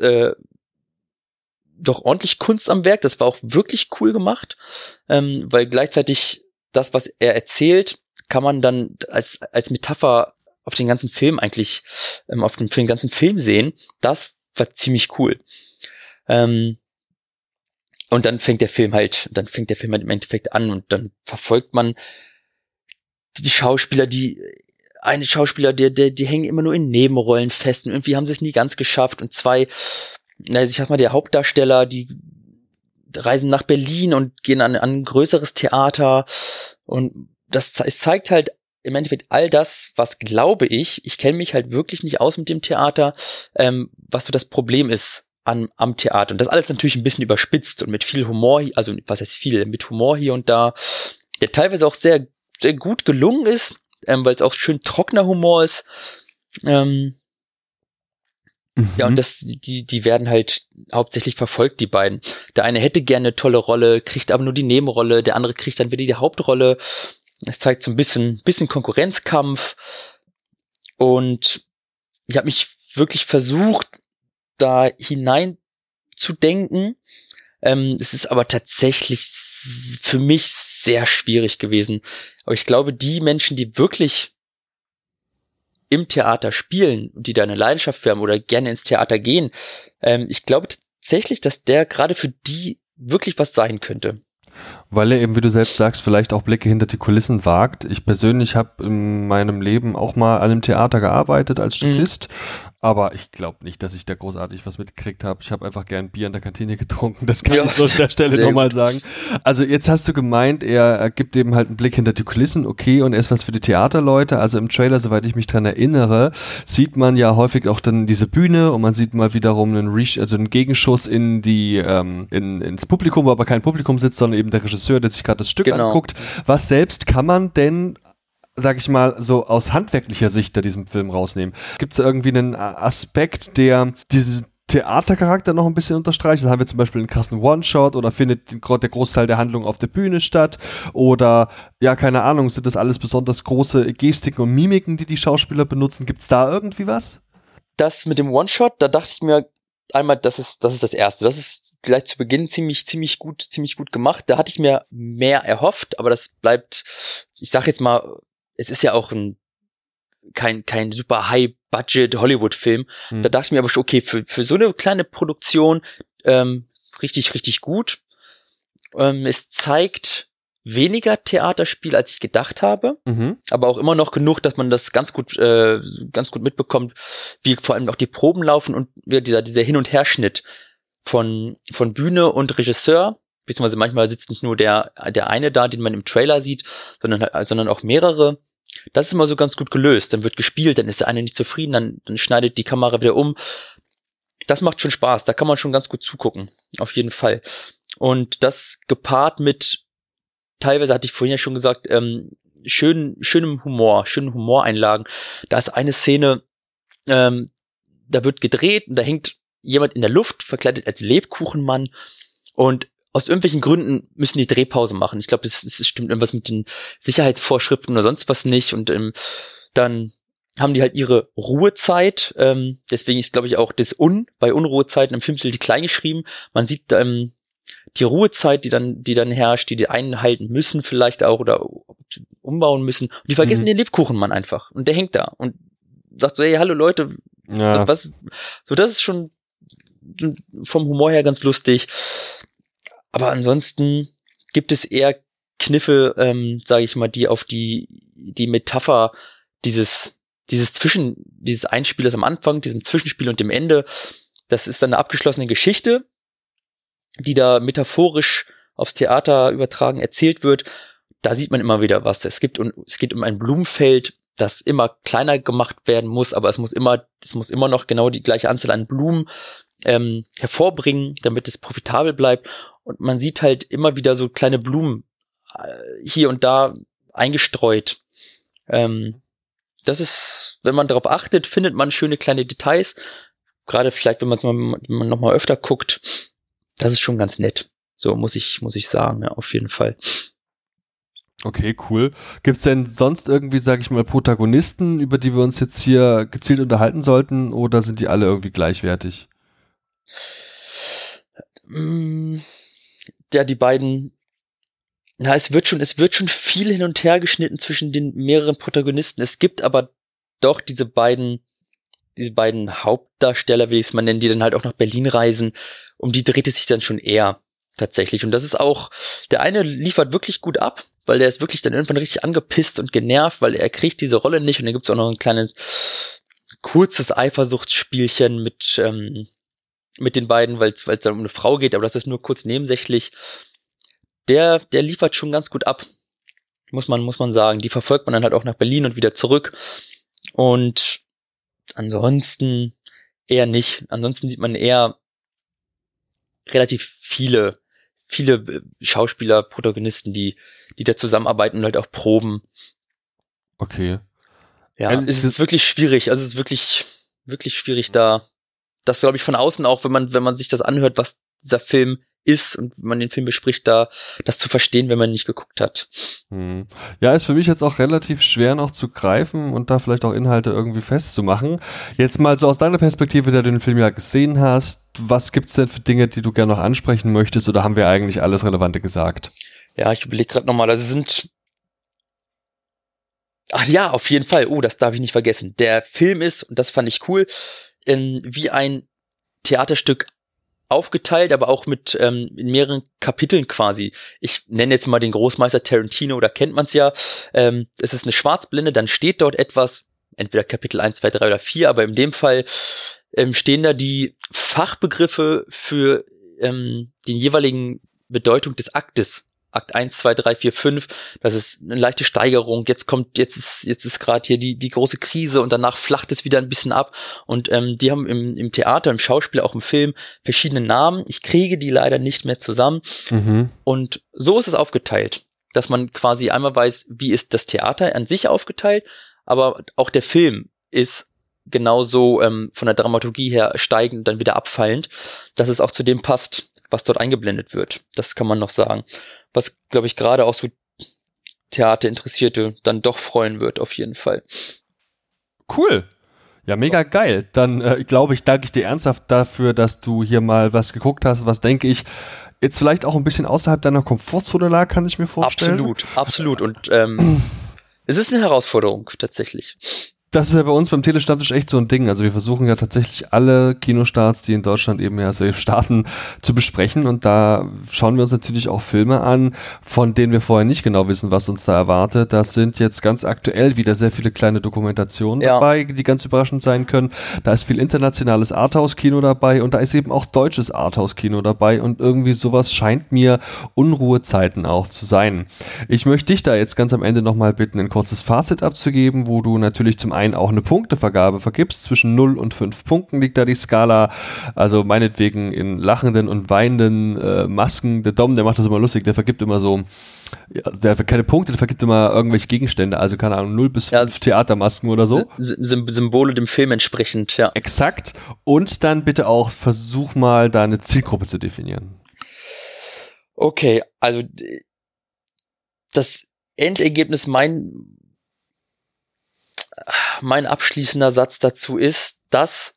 doch ordentlich Kunst am Werk. Das war auch wirklich cool gemacht, weil gleichzeitig das, was er erzählt, kann man dann als Metapher auf den ganzen Film eigentlich, für den ganzen Film sehen. Das war ziemlich cool. Und dann fängt der Film halt im Endeffekt an, und dann verfolgt man die Schauspieler, die hängen immer nur in Nebenrollen fest, und irgendwie haben sie es nie ganz geschafft, und ich sag mal, der Hauptdarsteller, die reisen nach Berlin und gehen an ein größeres Theater, und es zeigt halt im Endeffekt all das, was, glaube ich kenne mich halt wirklich nicht aus mit dem Theater, was so das Problem ist am Theater. Und das alles natürlich ein bisschen überspitzt und mit viel Humor, also was heißt viel, mit Humor hier und da, der teilweise auch sehr, sehr gut gelungen ist, weil es auch schön trockener Humor ist. Ja, und die werden halt hauptsächlich verfolgt, die beiden. Der eine hätte gerne eine tolle Rolle, kriegt aber nur die Nebenrolle, der andere kriegt dann wieder die Hauptrolle. Es zeigt so ein bisschen Konkurrenzkampf, und ich habe mich wirklich versucht, da hinein zu denken. Es ist aber tatsächlich für mich sehr schwierig gewesen. Aber ich glaube, die Menschen, die wirklich im Theater spielen und die da eine Leidenschaft für haben oder gerne ins Theater gehen, ich glaube tatsächlich, dass der gerade für die wirklich was sein könnte. Weil er eben, wie du selbst sagst, vielleicht auch Blicke hinter die Kulissen wagt. Ich persönlich habe in meinem Leben auch mal an einem Theater gearbeitet als Statist, aber ich glaube nicht, dass ich da großartig was mitgekriegt habe. Ich habe einfach gern Bier in der Kantine getrunken, das kann ich so an der Stelle nochmal sagen. Also jetzt hast du gemeint, er gibt eben halt einen Blick hinter die Kulissen, okay, und er ist was für die Theaterleute. Also im Trailer, soweit ich mich dran erinnere, sieht man ja häufig auch dann diese Bühne, und man sieht mal wiederum einen Gegenschuss in die ins Publikum, wo aber kein Publikum sitzt, sondern eben der Regisseur, der sich gerade das Stück anguckt. Was selbst kann man denn, sag ich mal, so aus handwerklicher Sicht da diesem Film rausnehmen? Gibt es irgendwie einen Aspekt, der diesen Theatercharakter noch ein bisschen unterstreicht? Da haben wir zum Beispiel einen krassen One-Shot, oder findet der Großteil der Handlung auf der Bühne statt? Oder, ja, keine Ahnung, sind das alles besonders große Gestiken und Mimiken, die Schauspieler benutzen? Gibt es da irgendwie was? Das mit dem One-Shot, da dachte ich mir einmal, das ist das Erste. Das ist gleich zu Beginn ziemlich gut gemacht. Da hatte ich mir mehr erhofft, aber das bleibt, ich sag jetzt mal, es ist ja auch kein super High-Budget Hollywood-Film. Da dachte ich mir aber schon, okay, für so eine kleine Produktion richtig gut. Es zeigt weniger Theaterspiel, als ich gedacht habe, aber auch immer noch genug, dass man das ganz gut mitbekommt, wie vor allem auch die Proben laufen und wie dieser Hin- und Herschnitt von Bühne und Regisseur, beziehungsweise manchmal sitzt nicht nur der eine da, den man im Trailer sieht, sondern auch mehrere. Das ist immer so ganz gut gelöst. Dann wird gespielt, dann ist der eine nicht zufrieden, dann schneidet die Kamera wieder um. Das macht schon Spaß, da kann man schon ganz gut zugucken, auf jeden Fall. Und das gepaart mit, teilweise hatte ich vorhin ja schon gesagt, schönen Humoreinlagen. Da ist eine Szene, da wird gedreht und da hängt jemand in der Luft, verkleidet als Lebkuchenmann, und aus irgendwelchen Gründen müssen die Drehpause machen. Ich glaube, es stimmt irgendwas mit den Sicherheitsvorschriften oder sonst was nicht, und dann haben die halt ihre Ruhezeit, deswegen ist, glaube ich, auch das bei Unruhezeiten im Filmtitel die klein geschrieben. Man sieht die Ruhezeit, die dann herrscht, die einhalten müssen vielleicht auch oder umbauen müssen. Und die vergessen den Lebkuchenmann einfach. Und der hängt da und sagt so, hey, hallo Leute, was? So, das ist schon vom Humor her ganz lustig. Aber ansonsten gibt es eher Kniffe, sage ich mal, die auf die Metapher dieses Einspielers am Anfang, diesem Zwischenspiel und dem Ende, das ist dann eine abgeschlossene Geschichte, die da metaphorisch aufs Theater übertragen erzählt wird. Da sieht man immer wieder was. Es geht um ein Blumenfeld, das immer kleiner gemacht werden muss, aber es muss immer noch genau die gleiche Anzahl an Blumen hervorbringen, damit es profitabel bleibt. Und man sieht halt immer wieder so kleine Blumen hier und da eingestreut. Das ist, wenn man darauf achtet, findet man schöne kleine Details. Gerade vielleicht, wenn man noch mal öfter guckt, das ist schon ganz nett. So muss ich sagen, ja, auf jeden Fall. Okay, cool. Gibt's denn sonst irgendwie, sag ich mal, Protagonisten, über die wir uns jetzt hier gezielt unterhalten sollten, oder sind die alle irgendwie gleichwertig? Ja, die beiden, es wird schon viel hin und her geschnitten zwischen den mehreren Protagonisten. Es gibt aber doch diese beiden Hauptdarsteller, wie ich es mal nenne, die dann halt auch nach Berlin reisen. Um die dreht es sich dann schon eher tatsächlich. Und das ist auch, der eine liefert wirklich gut ab, weil der ist wirklich dann irgendwann richtig angepisst und genervt, weil er kriegt diese Rolle nicht. Und dann gibt's auch noch ein kleines, kurzes Eifersuchtsspielchen mit den beiden, weil es dann um eine Frau geht, aber das ist nur kurz nebensächlich. Der liefert schon ganz gut ab, muss man sagen. Die verfolgt man dann halt auch nach Berlin und wieder zurück. Und ansonsten eher nicht. Ansonsten sieht man eher relativ viele Schauspieler, Protagonisten, die da zusammenarbeiten und halt auch proben. Okay. Ja, es ist wirklich schwierig. Also es ist wirklich, wirklich schwierig da. Das glaube ich von außen auch, wenn man sich das anhört, was dieser Film ist und wenn man den Film bespricht, da das zu verstehen, wenn man nicht geguckt hat. Ja, ist für mich jetzt auch relativ schwer noch zu greifen und da vielleicht auch Inhalte irgendwie festzumachen. Jetzt mal so aus deiner Perspektive, der du den Film ja gesehen hast, was gibt's denn für Dinge, die du gerne noch ansprechen möchtest, oder haben wir eigentlich alles Relevante gesagt? Ja, ich überlege gerade nochmal, ach ja, auf jeden Fall, das darf ich nicht vergessen. Der Film ist, und das fand ich cool, wie ein Theaterstück aufgeteilt, aber auch mit in mehreren Kapiteln quasi. Ich nenne jetzt mal den Großmeister Tarantino, da kennt man es ja. Es ist eine Schwarzblende, dann steht dort etwas, entweder Kapitel 1, 2, 3 oder 4, aber in dem Fall stehen da die Fachbegriffe für den jeweiligen Bedeutung des Aktes. Akt 1, 2, 3, 4, 5, das ist eine leichte Steigerung, jetzt ist gerade hier die große Krise und danach flacht es wieder ein bisschen ab, und die haben im Theater, im Schauspiel, auch im Film verschiedene Namen. Ich kriege die leider nicht mehr zusammen. Und so ist es aufgeteilt, dass man quasi einmal weiß, wie ist das Theater an sich aufgeteilt, aber auch der Film ist genauso von der Dramaturgie her steigend und dann wieder abfallend, dass es auch zu dem passt, was dort eingeblendet wird. Das kann man noch sagen. Was, glaube ich, gerade auch so Theaterinteressierte dann doch freuen wird, auf jeden Fall. Cool. Ja, mega geil. Dann danke ich dir ernsthaft dafür, dass du hier mal was geguckt hast, was, denke ich, jetzt vielleicht auch ein bisschen außerhalb deiner Komfortzone lag, kann ich mir vorstellen. Absolut. Und es ist eine Herausforderung, tatsächlich. Das ist ja bei uns beim Telestammtisch echt so ein Ding. Also wir versuchen ja tatsächlich alle Kinostarts, die in Deutschland eben ja so starten, zu besprechen. Und da schauen wir uns natürlich auch Filme an, von denen wir vorher nicht genau wissen, was uns da erwartet. Das sind jetzt ganz aktuell wieder sehr viele kleine Dokumentationen dabei, die ganz überraschend sein können. Da ist viel internationales Arthouse-Kino dabei und da ist eben auch deutsches Arthouse-Kino dabei. Und irgendwie sowas scheint mir Unruhezeiten auch zu sein. Ich möchte dich da jetzt ganz am Ende nochmal bitten, ein kurzes Fazit abzugeben, wo du natürlich zum einen auch eine Punktevergabe vergibst. Zwischen 0 und 5 Punkten liegt da die Skala. Also meinetwegen in lachenden und weinenden Masken. Der Dom, der macht das immer lustig, der vergibt immer so, der keine Punkte, der vergibt immer irgendwelche Gegenstände. Also keine Ahnung, 0 bis 5 Theatermasken oder so. Symbole dem Film entsprechend, ja. Exakt. Und dann bitte auch versuch mal, da eine Zielgruppe zu definieren. Okay, also das Endergebnis, mein abschließender Satz dazu ist, dass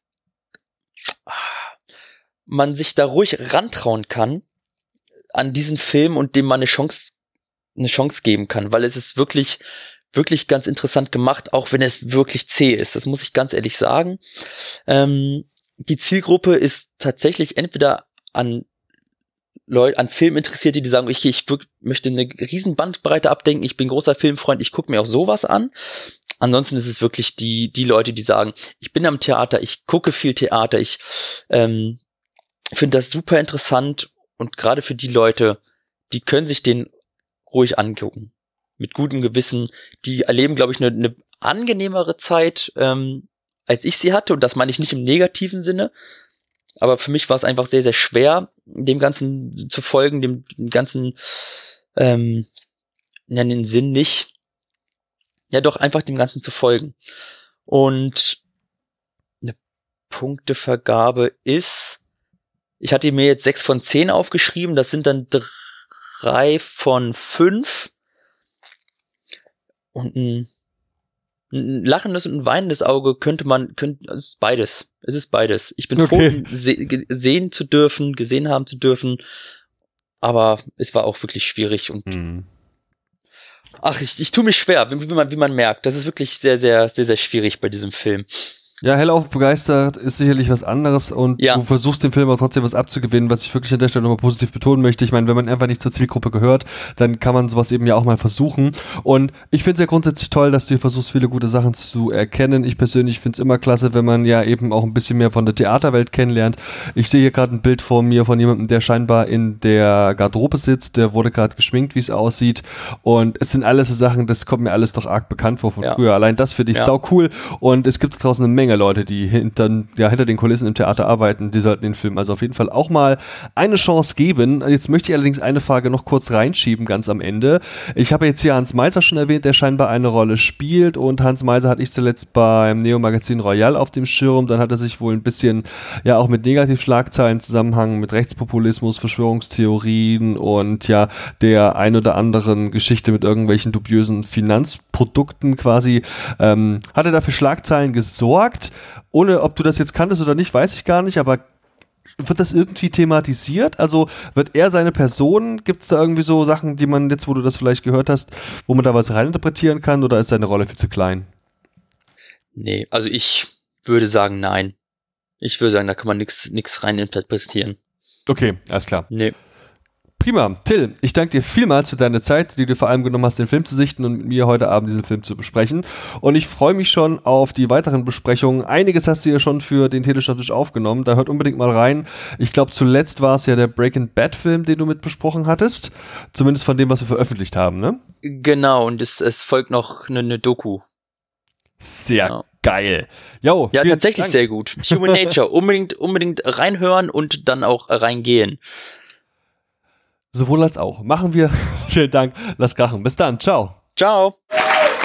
man sich da ruhig rantrauen kann an diesen Film und dem man eine Chance geben kann, weil es ist wirklich, wirklich ganz interessant gemacht, auch wenn es wirklich zäh ist. Das muss ich ganz ehrlich sagen. Die Zielgruppe ist tatsächlich entweder an Filminteressierte, die sagen, ich möchte eine riesen Bandbreite abdenken, ich bin großer Filmfreund, ich gucke mir auch sowas an. Ansonsten ist es wirklich die Leute, die sagen, ich bin am Theater, ich gucke viel Theater, ich finde das super interessant und gerade für die Leute, die können sich den ruhig angucken. Mit gutem Gewissen. Die erleben, glaube ich, eine angenehmere Zeit, als ich sie hatte und das meine ich nicht im negativen Sinne. Aber für mich war es einfach sehr, sehr schwer, dem Ganzen zu folgen, dem ganzen, den Sinn nicht. Ja, doch einfach dem Ganzen zu folgen. Und eine Punktevergabe ist, ich hatte mir jetzt 6 von 10 aufgeschrieben, das sind dann 3 von 5. Und ein lachendes und ein weinendes Auge es ist beides. Es ist beides. Ich bin froh, gesehen haben zu dürfen, aber es war auch wirklich schwierig und ich tue mich schwer, wie man merkt. Das ist wirklich sehr, sehr, sehr, sehr schwierig bei diesem Film. Ja, hellauf begeistert ist sicherlich was anderes und du versuchst dem Film aber trotzdem was abzugewinnen, was ich wirklich an der Stelle nochmal positiv betonen möchte. Ich meine, wenn man einfach nicht zur Zielgruppe gehört, dann kann man sowas eben ja auch mal versuchen. Und ich finde es ja grundsätzlich toll, dass du hier versuchst, viele gute Sachen zu erkennen. Ich persönlich finde es immer klasse, wenn man ja eben auch ein bisschen mehr von der Theaterwelt kennenlernt. Ich sehe hier gerade ein Bild vor mir von jemandem, der scheinbar in der Garderobe sitzt. Der wurde gerade geschminkt, wie es aussieht. Und es sind alles so Sachen, das kommt mir alles doch arg bekannt vor von früher. Allein das finde ich sau cool. Und es gibt draußen eine Menge Leute, die hinter den Kulissen im Theater arbeiten, die sollten den Film also auf jeden Fall auch mal eine Chance geben. Jetzt möchte ich allerdings eine Frage noch kurz reinschieben, ganz am Ende. Ich habe jetzt hier Hans Meiser schon erwähnt, der scheinbar eine Rolle spielt und Hans Meiser hatte ich zuletzt beim Neo-Magazin Royal auf dem Schirm, dann hat er sich wohl ein bisschen ja auch mit Negativschlagzeilen Zusammenhang mit Rechtspopulismus, Verschwörungstheorien und ja der ein oder anderen Geschichte mit irgendwelchen dubiösen Finanzprodukten quasi, hat er dafür Schlagzeilen gesorgt. Ohne, ob du das jetzt kanntest oder nicht, weiß ich gar nicht, aber wird das irgendwie thematisiert? Also wird er seine Person, gibt es da irgendwie so Sachen, die man jetzt, wo du das vielleicht gehört hast, wo man da was reininterpretieren kann oder ist seine Rolle viel zu klein? Nee, also ich würde sagen, nein. Ich würde sagen, da kann man nix reininterpretieren. Okay, alles klar. Nee. Prima. Till, ich danke dir vielmals für deine Zeit, die du vor allem genommen hast, den Film zu sichten und mit mir heute Abend diesen Film zu besprechen. Und ich freue mich schon auf die weiteren Besprechungen. Einiges hast du ja schon für den Telestammtisch aufgenommen. Da hört unbedingt mal rein. Ich glaube, zuletzt war es ja der Breaking Bad Film, den du mit besprochen hattest. Zumindest von dem, was wir veröffentlicht haben, ne? Genau, und es folgt noch eine Doku. Sehr geil. Jo, ja, tatsächlich Dank. Sehr gut. Human Nature. Unbedingt reinhören und dann auch reingehen. Sowohl als auch. Machen wir. Vielen Dank. Lass krachen. Bis dann. Ciao. Ciao.